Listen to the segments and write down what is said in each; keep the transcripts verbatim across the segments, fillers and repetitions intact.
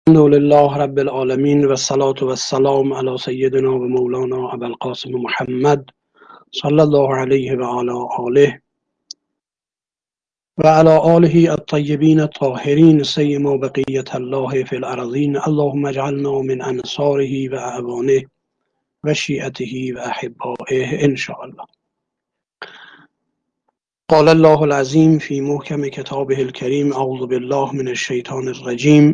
الحمد لله رب العالمین و الصلاة و السلام علی سیدنا و مولانا ابی القاسم محمد صلی الله علیه و علی آله و علی آله الطیبین الطاهرین سیما بقیة الله فی الارضین. اللهم اجعلنا من انصاره و اعوانه و شیعته و احبائه ان شاء الله. قال الله العظیم فی محکم کتابه الکریم: اعوذ بالله من الشیطان الرجیم.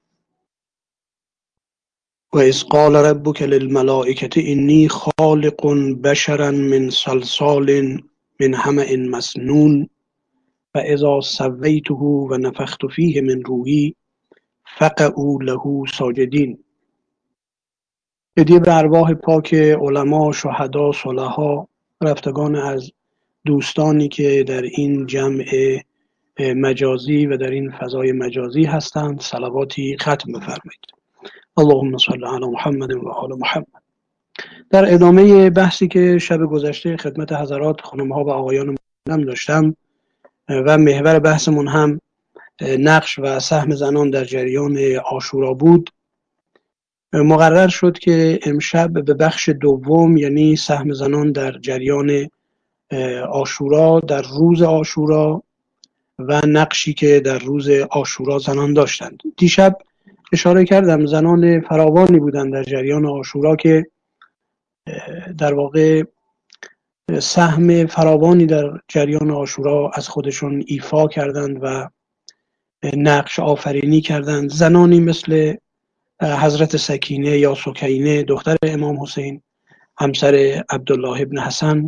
و اذ قال ربک للملائکة انی خالق بشرا من صلصال من حمأ مسنون فاذا سویته و نفخت فیه من روحی فقعوا له ساجدین. هدیه به ارواح پاک علما، شهدا، صلحا، رفتگان از دوستانی که در این جمع مجازی و در این فضای مجازی هستند صلواتی ختم بفرمایید. اللهم صل علی محمد و آل محمد. در ادامه بحثی که شب گذشته خدمت حضرات خانم‌ها و آقایان محترم داشتم و محور بحثمون هم نقش و سهم زنان در جریان عاشورا بود، مقرر شد که امشب به بخش دوم، یعنی سهم زنان در جریان عاشورا، در روز عاشورا و نقشی که در روز عاشورا زنان داشتند. دیشب اشاره کردم زنان فراوانی بودند در جریان عاشورا که در واقع سهم فراوانی در جریان عاشورا از خودشون ایفا کردند و نقش آفرینی کردند. زنانی مثل حضرت سکینه یا سکینه دختر امام حسین، همسر عبدالله ابن حسن،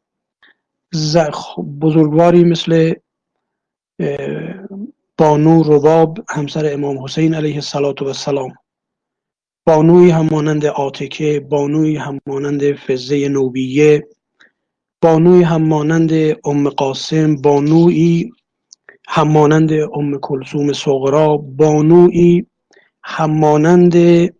بزرگواری مثل بانو رباب همسر امام حسین علیه السلام، بانوی هم مانند عاتکه، بانوی هم مانند فزه نوبیه، بانوی هم مانند ام قاسم، بانوی هم مانند ام کلثوم صغرا، بانوی هم مانند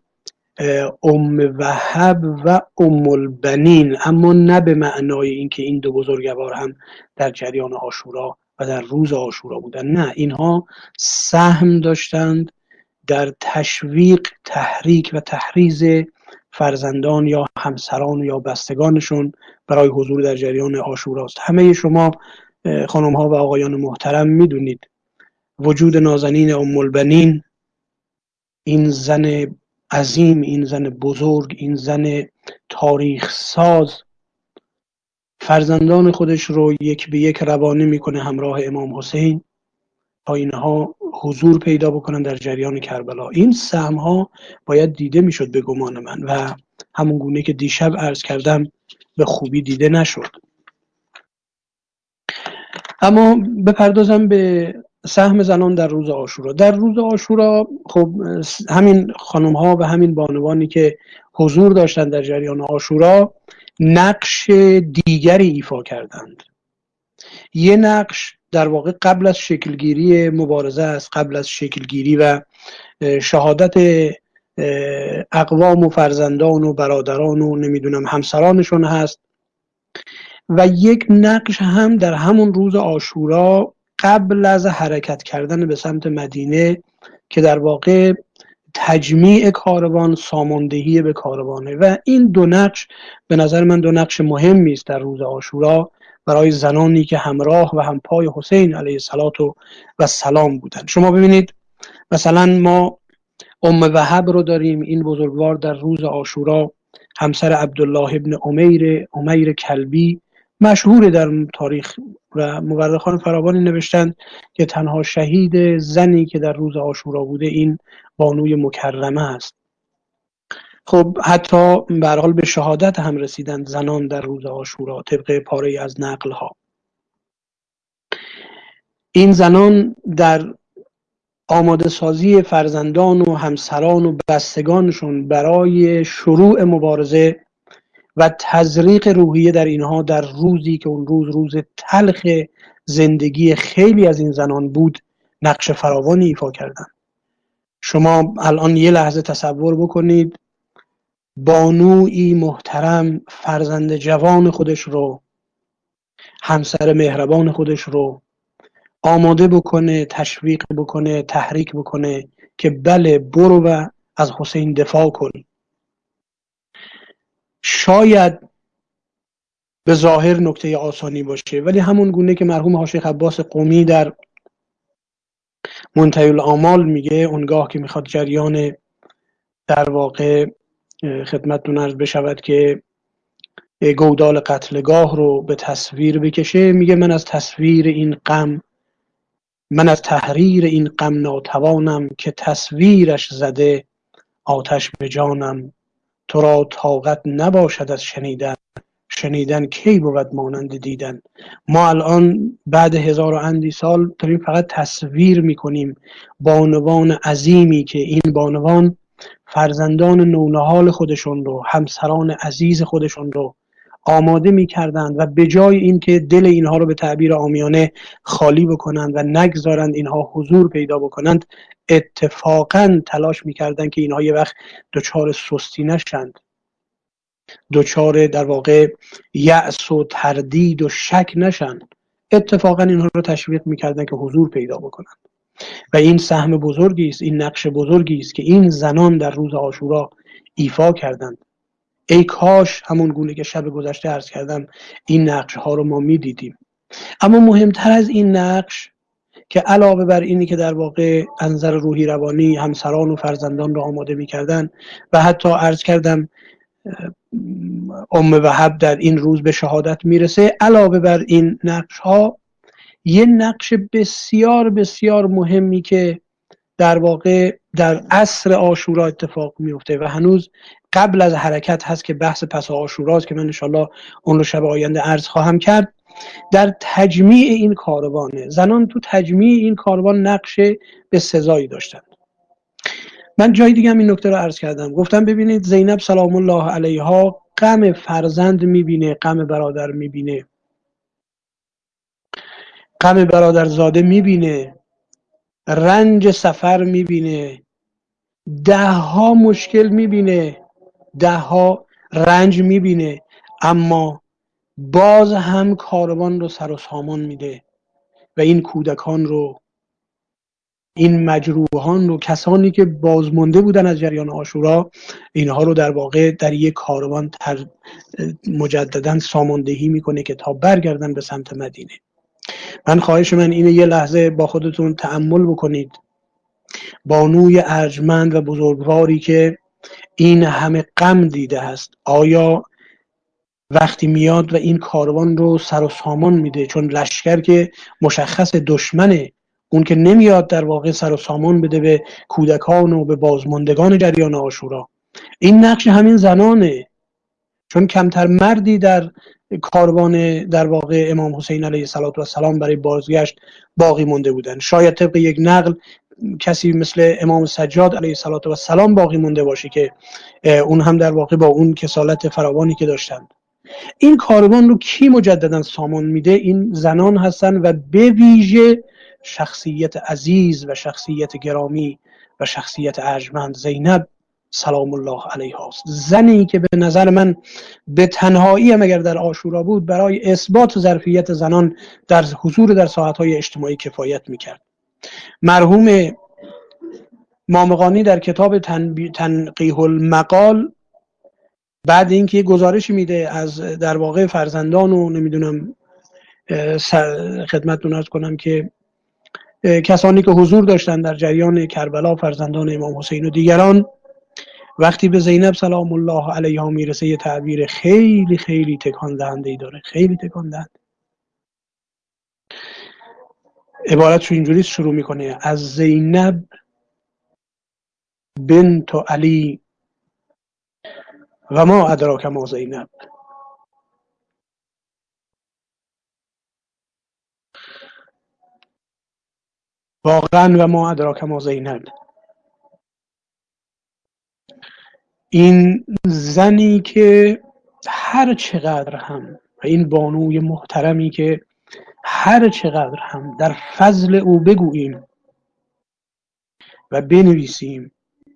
ام وهب و ام البنین، اما نه به معنای اینکه این دو بزرگوار هم در جریان عاشورا و در روز عاشورا بودن. نه، اینها سهم داشتند در تشویق، تحریک و تحریض فرزندان یا همسران یا بستگانشون برای حضور در جریان عاشوراست. همه شما خانم ها و آقایان محترم میدونید وجود نازنین ام البنین، این زن عظیم، این زن بزرگ، این زن تاریخ ساز، فرزندان خودش رو یک به یک روانه میکنه همراه امام حسین تا اینها حضور پیدا بکنن در جریان کربلا. این سهم ها باید دیده میشد به گمان من و همون گونه که دیشب عرض کردم به خوبی دیده نشد. اما بپردازم به سهم زنان در روز عاشورا. در روز عاشورا خب همین خانم ها و همین بانوانی که حضور داشتند در جریان عاشورا نقش دیگری ایفا کردند. یه نقش در واقع قبل از شکلگیری مبارزه است، قبل از شکلگیری و شهادت اقوام و فرزندان و برادران و نمیدونم همسرانشون هست، و یک نقش هم در همون روز عاشورا قبل از حرکت کردن به سمت مدینه که در واقع تجمیع کاروان، ساماندهی به کاروانه، و این دو نقش به نظر من دو نقش مهمی است در روز عاشورا برای زنانی که همراه و همپای حسین علیه السلام بودن. شما ببینید مثلا ما ام وهب رو داریم، این بزرگوار در روز عاشورا همسر عبدالله ابن امیر امیر کلبی، مشهور در تاریخ و مورخان فراوانی نوشتند که تنها شهید زنی که در روز عاشورا بوده این بانوی مکرمه است. خب حتی به هر حال به شهادت هم رسیدند زنان در روز عاشورا طبق پاره از نقل ها. این زنان در آماده سازی فرزندان و همسران و بستگانشون برای شروع مبارزه و تزریق روحیه در اینها در روزی که اون روز روز تلخ زندگی خیلی از این زنان بود نقش فراوانی ایفا کردند. شما الان یه لحظه تصور بکنید بانوی محترم فرزند جوان خودش رو، همسر مهربان خودش رو آماده بکنه، تشویق بکنه، تحریک بکنه که بله برو و از حسین دفاع کن. شاید به ظاهر نکته آسانی باشه، ولی همون گونه که مرحوم حاج عباس قمی در منتهی الآمال میگه، اونگاه که میخواد جریان در واقع خدمتتون عرض بشود که گودال قتلگاه رو به تصویر بکشه، میگه من از تصویر این غم، من از تحریر این غم ناتوانم، که تصویرش زده آتش به جانم. تو را طاقت نباشد از شنیدن، شنیدن کی بود مانند دیدن. ما الان بعد هزار و اندی سال داریم فقط تصویر میکنیم بانوان عظیمی که این بانوان فرزندان نونهال خودشون رو، همسران عزیز خودشون رو آماده میکردند و به جای اینکه دل اینها رو به تعبیر عامیانه خالی بکنند و نگذارند اینها حضور پیدا بکنند، اتفاقا تلاش میکردند که اینها یه وقت دچار سستی نشند، دچار در واقع یأس و تردید و شک نشن. اتفاقا اینها رو تشویق میکردن که حضور پیدا بکنن و این سهم بزرگی است، این نقش بزرگی است که این زنان در روز عاشورا ایفا کردند. ای کاش همون گونه که شب گذشته عرض کردم این نقش ها رو ما میدیدیم. اما مهمتر از این نقش که علاوه بر اینی که در واقع انظر روحی روانی همسران و فرزندان رو آماده میکردن و حتی عرض کردم ام وهب در این روز به شهادت میرسه، علاوه بر این نقش ها یه نقش بسیار بسیار مهمی که در واقع در عصر عاشورا اتفاق میفته و هنوز قبل از حرکت هست که بحث پس عاشوراست که من انشالله اون رو شب آینده عرض خواهم کرد. در تجمیع این کاروانه، زنان تو تجمیع این کاروان نقش به سزایی داشتند. من جای دیگه هم این نکته رو عرض کردم، گفتم ببینید زینب سلام الله علیها غم فرزند میبینه، غم برادر میبینه، غم برادرزاده میبینه، رنج سفر میبینه، ده ها مشکل میبینه، ده ها رنج میبینه، اما باز هم کاروان رو سر و سامان میده و این کودکان رو، این مجروحان رو، کسانی که بازمانده بودن از جریان عاشورا، اینها رو در واقع در یک کاروان تر مجددا ساماندهی میکنه که تا برگردن به سمت مدینه. من خواهش من اینه یه لحظه با خودتون تأمل بکنید، بانوی ارجمند و بزرگواری که این همه غم دیده است، آیا وقتی میاد و این کاروان رو سر و سامان میده، چون لشکر که مشخص دشمنه، اون که نمیاد در واقع سر و سامان بده به کودکان و به بازماندگان جریان عاشورا، این نقش همین زنانه، چون کمتر مردی در کاروان در واقع امام حسین علیه السلام برای بازگشت باقی مونده بودن. شاید طبق یک نقل کسی مثل امام سجاد علیه السلام باقی مونده باشه که اون هم در واقع با اون کسالت فراوانی که داشتند. این کاروان رو کی مجددا سامان میده؟ این زنان هستن و به ویژه شخصیت عزیز و شخصیت گرامی و شخصیت ارجمند زینب سلام الله علیها است. زنی که به نظر من به تنهایی هم اگر در عاشورا بود برای اثبات ظرفیت زنان در حضور در ساعتهای اجتماعی کفایت میکرد. مرحوم مامقانی در کتاب تنقیح المقال بعد اینکه گزارشی میده از در واقع فرزندان و نمیدونم خدمتتون عرض کنم که کسانی که حضور داشتن در جریان کربلا، فرزندان امام حسین و دیگران، وقتی به زینب سلام الله علیها میرسه یه تعبیر خیلی خیلی تکان دهنده ای داره، خیلی تکان دهنده. عبارتشو اینجوری شروع میکنه: از زینب بنت علی و ما ادراک ما زینب. واقعا و ما ادراک ما زینب، این زنی که هر چقدر هم و این بانوی محترمی که هر چقدر هم در فضل او بگوییم و بنویسیم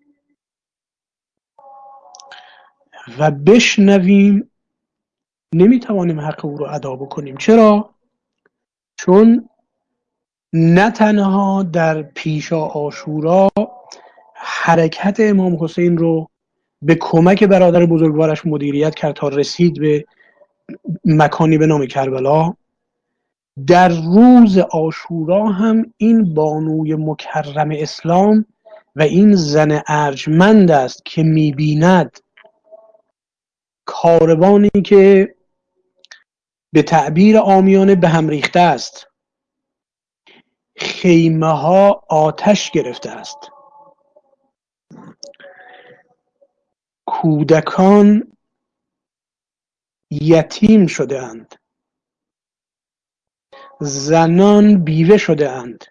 و بشنویم نمیتوانیم حق او رو ادا بکنیم. چرا؟ چون نه تنها در پیشا عاشورا حرکت امام حسین رو به کمک برادر بزرگوارش مدیریت کرد تا رسید به مکانی به نام کربلا. در روز عاشورا هم این بانوی مکرم اسلام و این زن ارجمند است که می‌بیند کاروانی که به تعبیر عامیانه به هم ریخته است، خیمه ها آتش گرفته است، کودکان یتیم شده اند، زنان بیوه شده اند،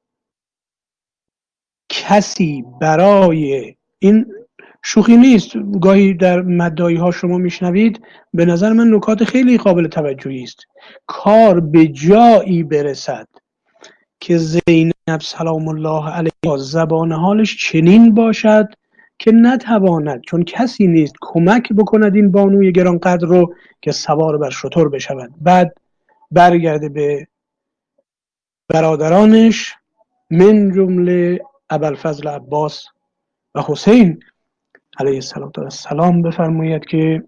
کسی برای این شوخی نیست، گاهی در مدعی ها شما میشنوید، به نظر من نکات خیلی قابل توجهی است، کار به جایی برسد که زینب سلام الله علیها زبان حالش چنین باشد که نتواند، چون کسی نیست کمک بکند این بانوی گرانقدر رو که سوار بر شتر بشود. بعد برگرده به برادرانش من جمله ابوالفضل عباس و حسین علیه السلام بفرماید که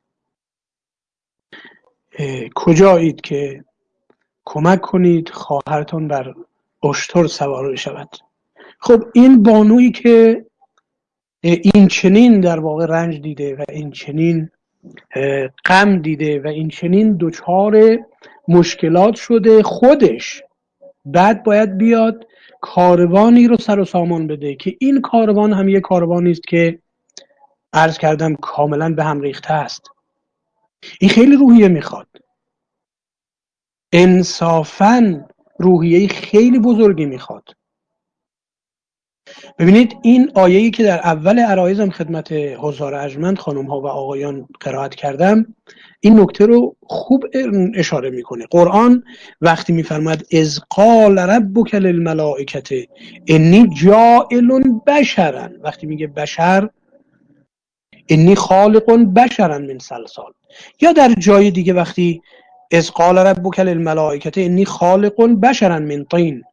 کجایید که کمک کنید خواهرتون بر اشتر سوار شود. خب این بانویی که این چنین در واقع رنج دیده و این چنین غم دیده و این چنین دچار مشکلات شده خودش، بعد باید بیاد کاروانی رو سر و سامان بده که این کاروان هم یک کاروانی است که عرض کردم کاملا به هم ریخته است. این خیلی روحیه میخواد، انصافاً روحیه خیلی بزرگی میخواد. ببینید این آیه‌ای که در اول عرایضم خدمت حضار ارجمند خانم ها و آقایان قرائت کردم این نکته رو خوب اشاره میکنه. قرآن وقتی میفرماید اذ قال ربک للملائکه انی جاعل بشرا، وقتی میگه بشر انی خالق بشرا من صلصال، یا در جای دیگه وقتی اذ قال ربک للملائکه انی خالق بشرا من طین،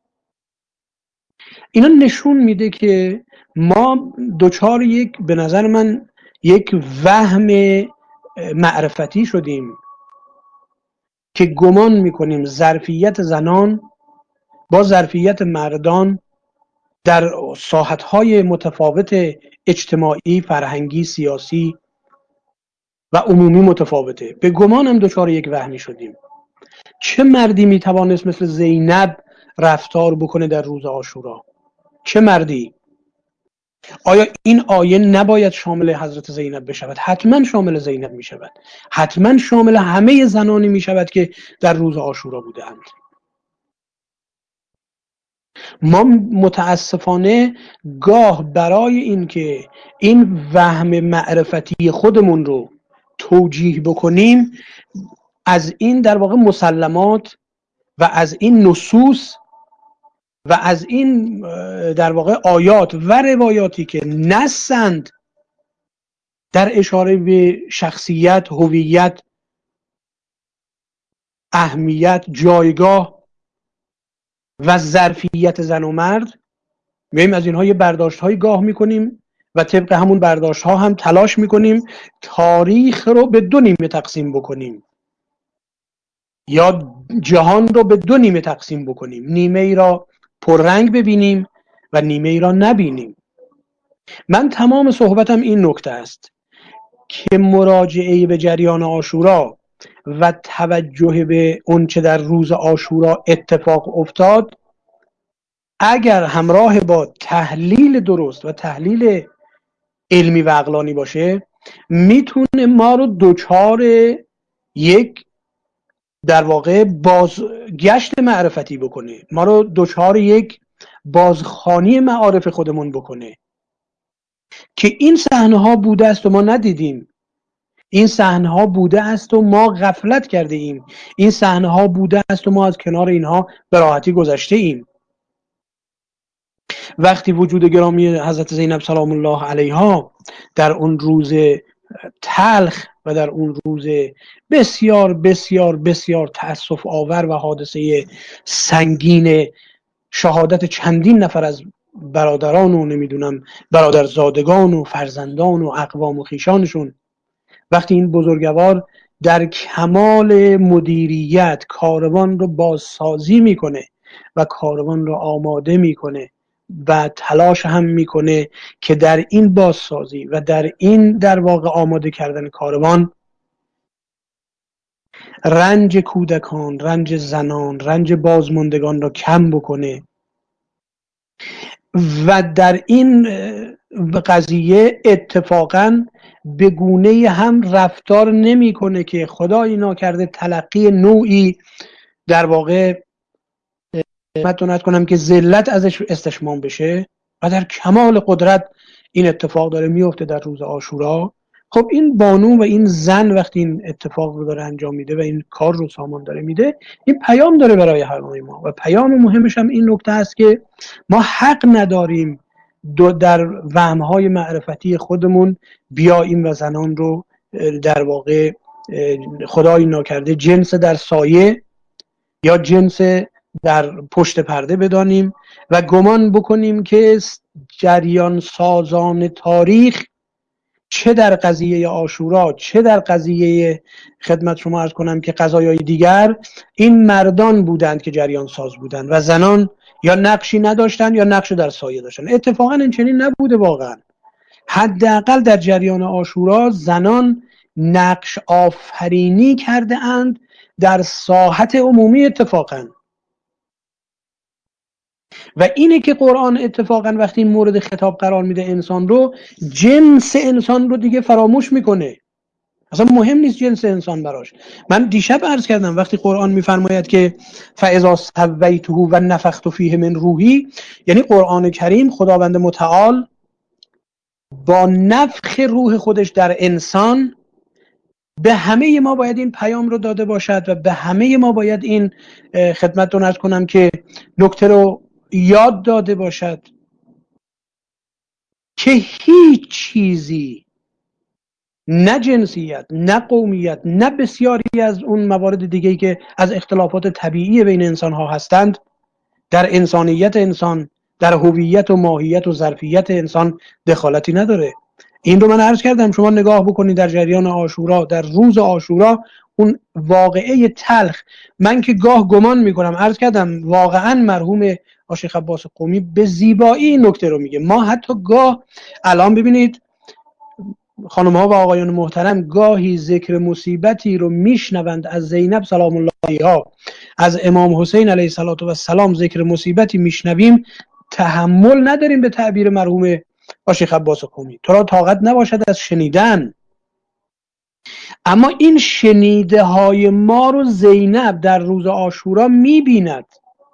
اینا نشون میده که ما دوچار یک به نظر من یک وهم معرفتی شدیم که گمان میکنیم ظرفیت زنان با ظرفیت مردان در ساحتهای متفاوت اجتماعی، فرهنگی، سیاسی و عمومی متفاوته. به گمانم دوچار یک وهمی شدیم. چه مردی میتوانست مثل زینب رفتار بکنه در روز عاشورا؟ چه مردی؟ آیا این آیه نباید شامل حضرت زینب بشود؟ حتما شامل زینب می شود، حتما شامل همه زنانی می شود که در روز عاشورا بودند. ما متاسفانه گاه برای این که این وهم معرفتی خودمون رو توجیه بکنیم از این در واقع مسلمات و از این نصوص و از این در واقع آیات و روایاتی که نصند در اشاره به شخصیت، هویت، اهمیت، جایگاه و ظرفیت زن و مرد، میایم از اینها یه برداشت های گاه میکنیم و طبق همون برداشت ها هم تلاش میکنیم تاریخ رو به دو نیمه تقسیم بکنیم یا جهان رو به دو نیمه تقسیم بکنیم، نیمه ای را پررنگ ببینیم و نیمه ای را نبینیم. من تمام صحبتم این نکته است که مراجعه به جریان عاشورا و توجه به اون چه در روز عاشورا اتفاق افتاد اگر همراه با تحلیل درست و تحلیل علمی و عقلانی باشه میتونه ما رو دوچار یک در واقع بازگشت معرفتی بکنه، ما رو دوچار یک بازخوانی معارف خودمون بکنه که این صحنه ها بوده است و ما ندیدیم، این صحنه ها بوده است و ما غفلت کرده ایم، این صحنه ها بوده است و ما از کنار اینها به راحتی گذشته ایم. وقتی وجود گرامی حضرت زینب سلام الله علیها در اون روز تلخ و در اون روز بسیار بسیار بسیار تأسف آور و حادثه سنگین شهادت چندین نفر از برادران و نمیدونم برادرزادگان و فرزندان و اقوام و خیشانشون، وقتی این بزرگوار در کمال مدیریت کاروان رو بازسازی میکنه و کاروان رو آماده میکنه و تلاش هم میکنه که در این بازسازی و در این در واقع آماده کردن کاروان رنج کودکان، رنج زنان، رنج بازماندگان را کم بکنه و در این قضیه اتفاقا به گونه هم رفتار نمیکنه که خدایی ناکرده تلقی نوعی در واقع متونت کنم که ذلت ازش استشمام بشه و در کمال قدرت این اتفاق داره میفته در روز عاشورا. خب این بانو و این زن وقتی این اتفاق رو داره انجام میده و این کار رو سامان داره میده، این پیام داره برای همه ما و پیام مهمش هم این نکته است که ما حق نداریم دو در وهم‌های معرفتی خودمون بیاییم و زنان رو در واقع خدای ناکرده جنس در سایه یا جنس در پشت پرده بدانیم و گمان بکنیم که جریان سازان تاریخ چه در قضیه عاشورا چه در قضیه خدمت شما عرض کنم که قضایای دیگر این مردان بودند که جریان ساز بودند و زنان یا نقشی نداشتن یا نقش در سایه داشتن. اتفاقا این چنین نبوده واقعا. حداقل در جریان عاشورا زنان نقش آفرینی کرده اند در ساحت عمومی اتفاقا و اینه که قرآن اتفاقا وقتی این مورد خطاب قرار میده انسان رو، جنس انسان رو دیگه فراموش میکنه، اصلا مهم نیست جنس انسان براش. من دیشب عرض کردم وقتی قرآن میفرماید که فاذا سویته و نفخت فیه من روحی، یعنی قرآن کریم خداوند متعال با نفخ روح خودش در انسان به همه ما باید این پیام رو داده باشد و به همه ما باید این خدمتتون عرض کنم که نکته رو یاد داده باشد که هیچ چیزی، نه جنسیت، نه قومیت، نه بسیاری از اون موارد دیگه‌ای که از اختلافات طبیعی بین انسان ها هستند، در انسانیت انسان، در هویت و ماهیت و ظرفیت انسان دخالتی نداره. این رو من عرض کردم شما نگاه بکنید در جریان عاشورا، در روز عاشورا اون واقعه تلخ، من که گاه گمان میکنم عرض کردم واقعا مرحوم شیخ عباس قمی به زیبایی این نکته رو میگه. ما حتی گاه الان ببینید خانم ها و آقایان محترم گاهی ذکر مصیبتی رو میشنوند از زینب سلام الله علیها، از امام حسین علیه السلام ذکر مصیبتی میشنویم تحمل نداریم به تعبیر مرحوم شیخ عباس قمی، تو را طاقت نباشد از شنیدن. اما این شنیده های ما رو زینب در روز عاشورا میبیند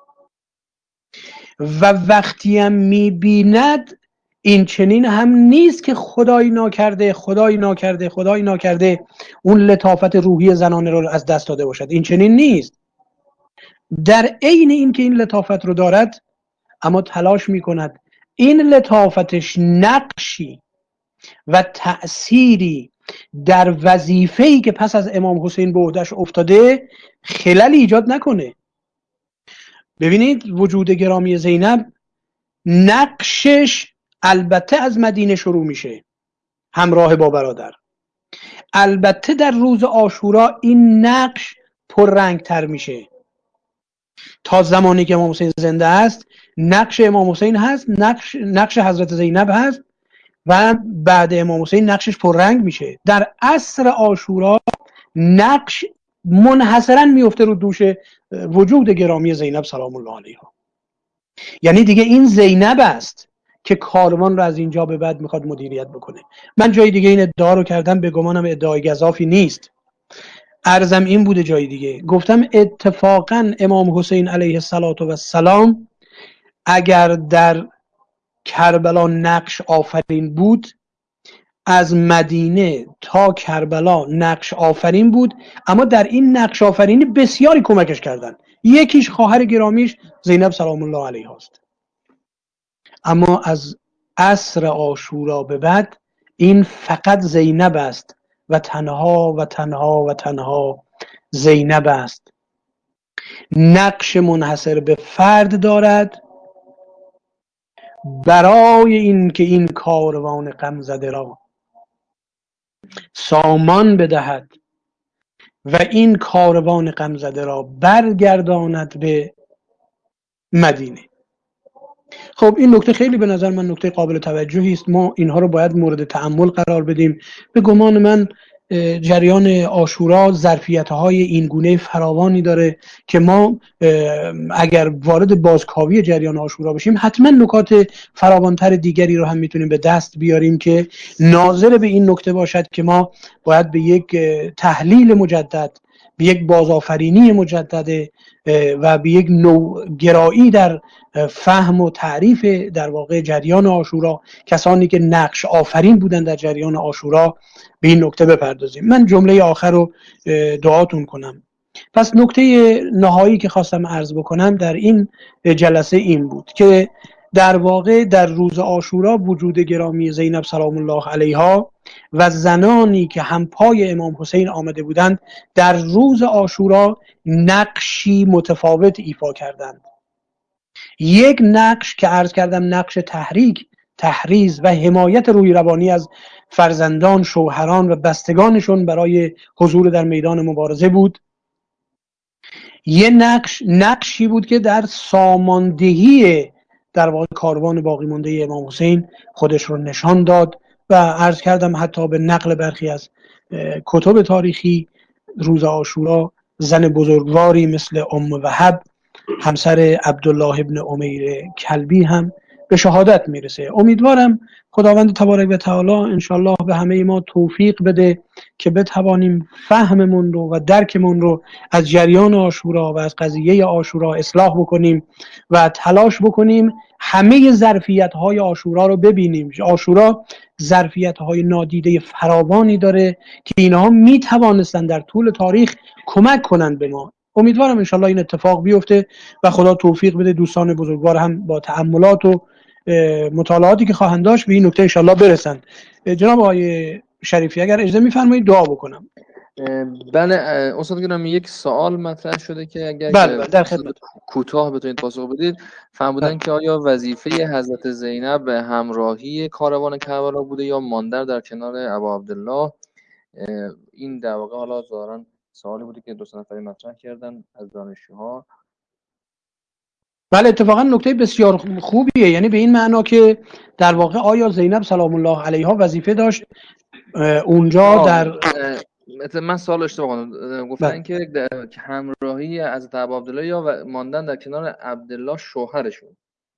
و وقتی هم میبیند این چنین هم نیست که خدای ناکرده خدای ناکرده خدای ناکرده اون لطافت روحی زنانه رو از دست داده باشد، این چنین نیست. در عین این که این لطافت رو دارد اما تلاش میکند این لطافتش نقشی و تأثیری در وظیفه‌ای که پس از امام حسین به عهده‌اش افتاده خلل ایجاد نکنه. ببینید وجود گرامی زینب نقشش البته از مدینه شروع میشه همراه با برادر، البته در روز عاشورا این نقش پررنگ تر میشه. تا زمانی که امام حسین زنده است نقش امام حسین هست، نقش نقش حضرت زینب هست و بعد امام حسین نقشش پررنگ میشه. در عصر عاشورا نقش منحصرا میفته رو دوش وجود گرامی زینب سلام الله علیها. یعنی دیگه این زینب است که کاروان رو از اینجا به بعد میخواد مدیریت بکنه. من جای دیگه این ادعا رو کردم، به گمانم ادعای گزافی نیست، عرضم این بوده جای دیگه گفتم اتفاقا امام حسین علیه السلام اگر در کربلا نقش آفرین بود، از مدینه تا کربلا نقش آفرین بود، اما در این نقش آفرینی بسیاری کمکش کردن، یکیش خواهر گرامیش زینب سلام الله علیها است. اما از عصر عاشورا به بعد این فقط زینب است و تنها و تنها و تنها زینب است. نقش منحصر به فرد دارد برای این که این کاروان غمزده را سامان بدهد و این کاروان غمزده را برگرداند به مدینه. خب این نکته خیلی به نظر من نکته قابل توجهی است. ما اینها رو باید مورد تأمل قرار بدیم. به گمان من جریان عاشورا ظرفیت‌های این گونه فراوانی داره که ما اگر وارد بازکاوی جریان عاشورا بشیم حتما نکات فراوانتر دیگری رو هم میتونیم به دست بیاریم که ناظر به این نکته باشد که ما باید به یک تحلیل مجدد، به یک بازآفرینی مجدد و به یک نوگرایی در فهم و تعریف در واقع جریان عاشورا، کسانی که نقش آفرین بودن در جریان عاشورا، به این نکته بپردازیم. من جمله آخر رو دعاتون کنم. پس نکته نهایی که خواستم عرض بکنم در این جلسه این بود که در واقع در روز عاشورا وجود گرامی زینب سلام الله علیها و زنانی که همپای امام حسین آمده بودند در روز عاشورا نقشی متفاوت ایفا کردند. یک نقش که عرض کردم نقش تحریک، تحریض و حمایت روحی روانی از فرزندان، شوهران و بستگانشون برای حضور در میدان مبارزه بود. یه نقش نقشی بود که در ساماندهی در واقع کاروان باقی مانده امام حسین خودش رو نشان داد و عرض کردم حتی به نقل برخی از کتب تاریخی روز عاشورا زن بزرگواری مثل ام وهب همسر عبدالله ابن امیر کلبی هم به شهادت میرسه. امیدوارم خداوند تبارک و تعالی انشالله به همه ما توفیق بده که بتوانیم فهممون رو و درکمون رو از جریان عاشورا و از قضیه عاشورا اصلاح بکنیم و تلاش بکنیم همه ظرفیت‌های عاشورا رو ببینیم. عاشورا ظرفیت‌های نادیده فراوانی داره که اینها میتوانستن در طول تاریخ کمک کنن به ما. امیدوارم انشالله این اتفاق بیفته و خدا توفیق بده دوستان بزرگوار هم با تأملات و مطالعاتی که خواهند داشت به این نکته انشالله برسن. جناب آقای شریفی اگر اجازه میفرمایید دعا بکنم. بله استاد گرامی، یک سوال مطرح شده که اگر بله در خدمت کوتاه بتونید پاسخ بدید. فرمودن که آیا وظیفه حضرت زینب به همراهی کاروان کربلا بوده یا ماندن در کنار ابا عبدالله؟ این در واقع حالا ظاهرا سوالی بوده که دو سه نفری مطرح کردن از دانشجوها. بله اتفاقا نکته بسیار خوبیه، یعنی به این معنا که در واقع آیا زینب سلام الله علیها وظیفه داشت اونجا در من سوال اشتباه کردم، گفتن که همراهی از ابا عبدالله یا ماندن در کنار عبدالله شوهرشون.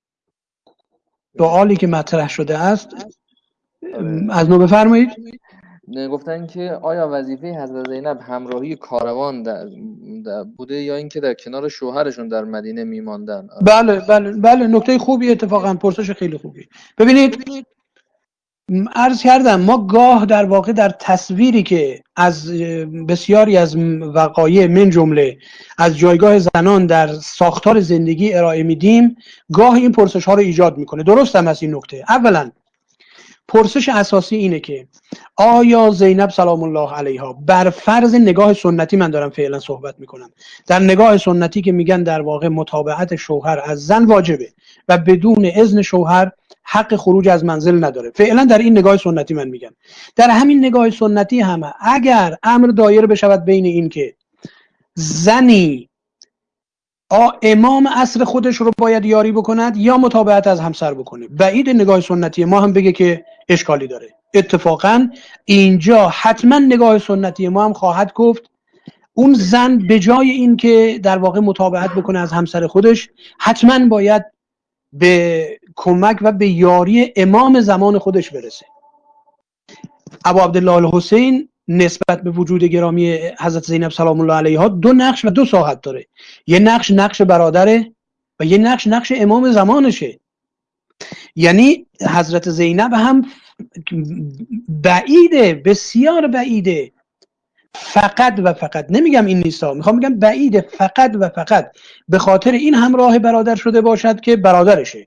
سوالی که مطرح شده است از نو بفرمایید. گفتن که آیا وظیفه حضرت زینب همراهی کاروان در در بوده یا اینکه در کنار شوهرشون در مدینه میماندن؟ بله بله بله نکته خوبی، اتفاقا پرسش خیلی خوبی. ببینید عرض کردم ما گاه در واقع در تصویری که از بسیاری از وقایع من جمله از جایگاه زنان در ساختار زندگی ارائه میدیم، گاه این پرسش ها رو ایجاد میکنه. درست هم از این نکته. اولا پرسش اساسی اینه که آیا زینب سلام الله علیها بر فرض نگاه سنتی، من دارم فعلا صحبت میکنم، در نگاه سنتی که میگن در واقع متابعت شوهر از زن واجبه و بدون اذن شوهر حق خروج از منزل نداره، فعلا در این نگاه سنتی من میگم، در همین نگاه سنتی هم اگر امر دایر بشود بین این که زنی امام عصر خودش رو باید یاری بکند یا متابعت از همسر بکنه، بعید نگاه سنتی ما هم بگه که اشکالی داره. اتفاقا اینجا حتما نگاه سنتی ما هم خواهد گفت اون زن به جای این که در واقع متابعت بکنه از همسر خودش، حتما باید به کمک و به یاری امام زمان خودش برسه. ابا عبدالله الحسین نسبت به وجود گرامی حضرت زینب سلام الله علیها دو نقش و دو ساحت داره. یه نقش نقش برادره و یه نقش نقش امام زمانشه. یعنی حضرت زینب هم بعیده، بسیار بعیده، فقط و فقط، نمیگم این نیستا، میخوام بگم بعیده فقط و فقط به خاطر این همراه برادر شده باشد که برادرشه،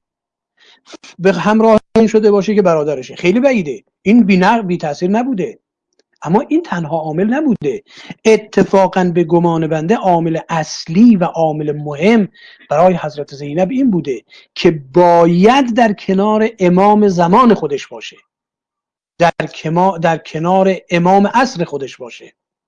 به همراه این شده باشه که برادرشه. خیلی بعیده، این بی نقد بی تاثیر نبوده. اما این تنها عامل نبوده. اتفاقا به گمان بنده عامل اصلی و عامل مهم برای حضرت زینب این بوده که باید در کنار امام زمان خودش باشه، در, کما در کنار امام عصر خودش باشه.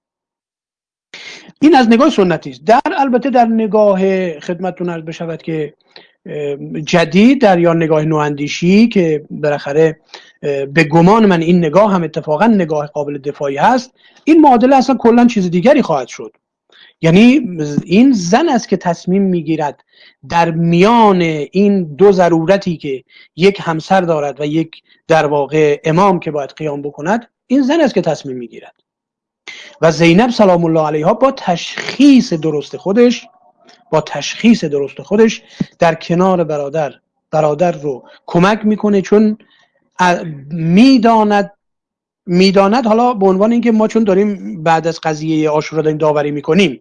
این از نگاه سنتی است. در البته در نگاه خدمتتون عرض بشود که جدید، در یا نگاه نواندیشی که بالاخره به گمان من این نگاه هم اتفاقا نگاه قابل دفاعی هست، این معادله اصلا کلا چیز دیگری خواهد شد. یعنی این زن است که تصمیم میگیرد در میان این دو ضرورتی که یک همسر دارد و یک در واقع امام که باید قیام بکند، این زن است که تصمیم میگیرد. و زینب سلام الله علیها با تشخیص درست خودش با تشخیص درست خودش در کنار برادر برادر رو کمک میکنه، چون میداند میداند حالا به عنوان اینکه ما چون داریم بعد از قضیه عاشورا داریم داوری میکنیم،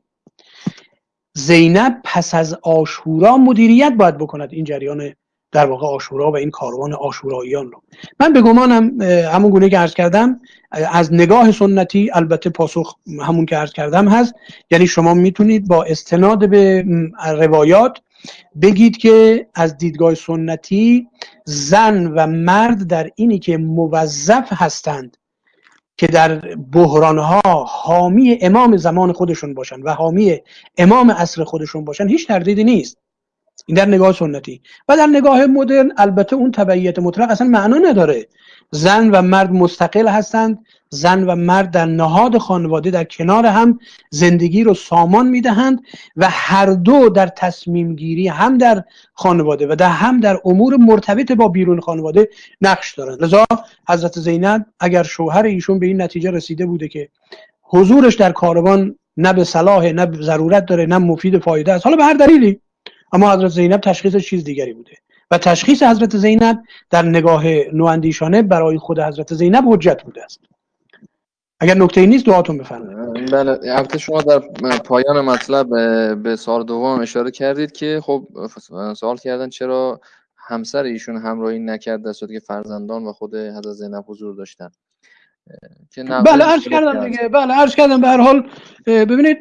زینب پس از عاشورا مدیریت باید بکند این جریان در واقع عاشورا و این کاروان عاشوراییان رو. من به گمانم همون گونه که عرض کردم از نگاه سنتی البته پاسخ همون که عرض کردم هست، یعنی شما میتونید با استناد به روایات بگید که از دیدگاه سنتی زن و مرد در اینی که موظف هستند که در بحرانها حامی امام زمان خودشون باشن و حامی امام عصر خودشون باشن هیچ تردیدی نیست. این در نگاه سنتی. و در نگاه مدرن البته اون تبعیت مطلق اصلا معنا نداره. زن و مرد مستقل هستند، زن و مرد در نهاد خانواده در کنار هم زندگی رو سامان میدهند و هر دو در تصمیم گیری هم در خانواده و در هم در امور مرتبط با بیرون خانواده نقش دارند. لذا حضرت زینب اگر شوهر ایشون به این نتیجه رسیده بوده که حضورش در کاروان نه به صلاح نه به ضرورت داره نه مفید فایده است، حالا به هر دلیلی، اما حضرت زینب تشخیصش چیز دیگری بوده و تشخیص حضرت زینب در نگاه نواندیشانه برای خود حضرت زینب حجت بوده است. اگر نکته‌ای نیست دعاتون بفرمایید. بله، البته شما در پایان مطلب به سوال دوم اشاره کردید که خب سوال کردن چرا همسر ایشون همراهی نکرد در صورتی که فرزندان و خود حضرت زینب حضور داشتن. که بله عرض کردم دیگه، بله عرض کردم. به هر حال ببینید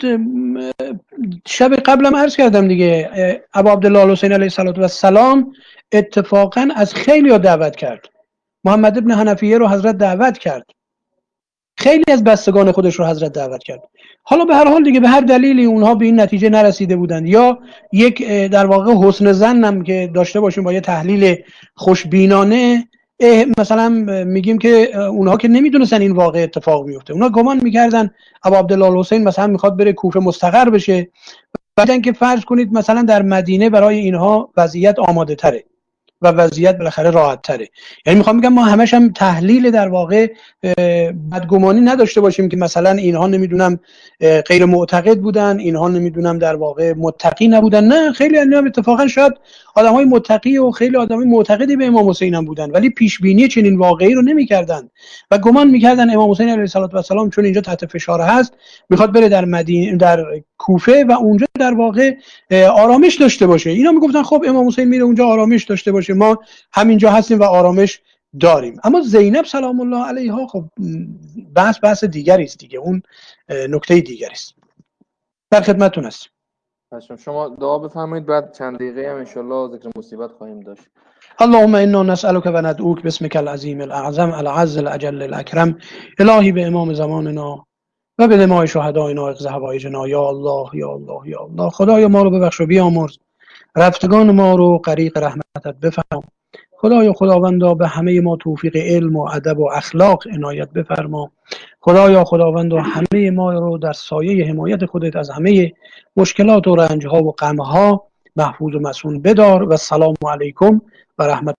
شب قبلم عرض کردم دیگه، ابو عبدالله الحسین علیه السلام اتفاقا از خیلی ها دعوت کرد. محمد ابن حنفیه رو حضرت دعوت کرد، خیلی از بستگان خودش رو حضرت دعوت کرد. حالا به هر حال دیگه به هر دلیلی اونها به این نتیجه نرسیده بودند، یا یک در واقع حسن ظنم که داشته باشیم با یه تحلیل خوشبینانه مثلا میگیم که اونها که نمیدونستن این واقع اتفاق میفته، اونها گمان میکردن ابو عبدالله الحسین مثلا میخواد بره کوفه مستقر بشه، بعدن که فرض کنید مثلا در مدینه برای اینها وضعیت آماده تره و وضعیت بالاخره راحت تره. یعنی میخوام بگم ما همش هم تحلیل در واقع بدگمانی نداشته باشیم که مثلا اینها نمیدونم غیر معتقد بودن، اینها نمیدونم در واقع متقی نبودن. نه، خیلی اینا اتفاقا شاید آدمای متقی و خیلی آدمای معتقدی به امام حسین هم بودن، ولی پیش بینی چنین واقعی رو نمیکردن و گمان میکردن امام حسین علیه السلام چون اینجا تحت فشار هست میخواد بره در مدینه در کوفه و اونجا در واقع آرامش داشته باشه. اینا میگفتن خب امام حسین میره اونجا آرامش داشته باشه، ما همینجا هستیم و آرامش داریم. اما زینب سلام الله علیها خب بحث بحث دیگری است دیگه، اون نکته دیگری است. در خدمتتون هستیم. شما دعا بفرمایید، بعد چند دقیقه هم ان شاء الله ذکر مصیبت خواهیم داشت. اللهم انا نسألك و ندعوك باسمك العظیم الاعظم العز الاجل الاکرم. الهی به امام زماننا و به دمای شهداینا اقض حوایجنا. یا الله یا الله یا الله. خدایا ما رو ببخش و بیامرز، رفتگان ما رو غریق رحمتت بفرما. خدایا خداوندا به همه ما توفیق علم و ادب و اخلاق عنایت بفرما. خدایا خداوندا همه ما رو در سایه حمایت خودت از همه مشکلات و رنجها و غمها محفوظ و مصون بدار. و السلام علیکم و رحمت